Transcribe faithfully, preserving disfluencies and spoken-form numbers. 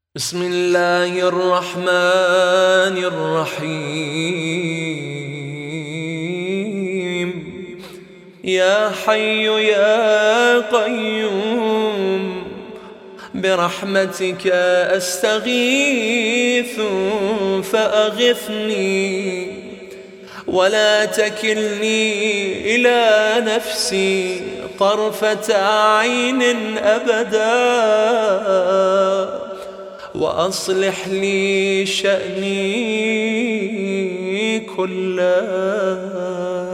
بسم الله الرحمن الرحيم. يا حي يا قيوم برحمتك أستغيث فأغثني ولا تكلني إلى نفسي طرفة عين أبدا، وأصلح لي شأني كله.